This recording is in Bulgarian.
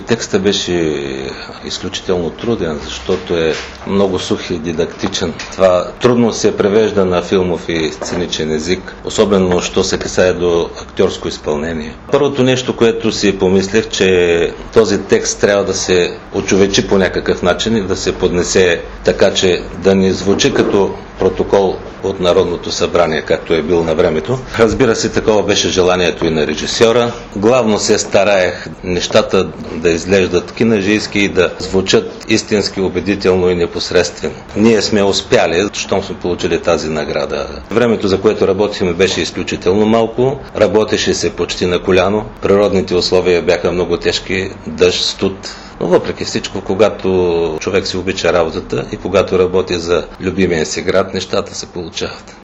Текстът беше изключително труден, защото е много сух и дидактичен. Това трудно се превежда на филмов и сценичен език, особено що се касае до актьорско изпълнение. Първото нещо, което си помислех, че този текст трябва да се очовечи по някакъв начин и да се поднесе така, че да не звучи като протокол от Народното събрание, както е бил на времето. Разбира се, такова беше желанието и на режисьора. Главно се стараех нещата да изглеждат кинажийски и да звучат истински убедително и непосредствено. Ние сме успяли, щом сме получили тази награда. Времето, за което работихме, беше изключително малко. Работеше се почти на коляно. Природните условия бяха много тежки, дъжд, студ. Но въпреки всичко, когато човек си обича работата и когато работи за любимия си град, нещата се получават.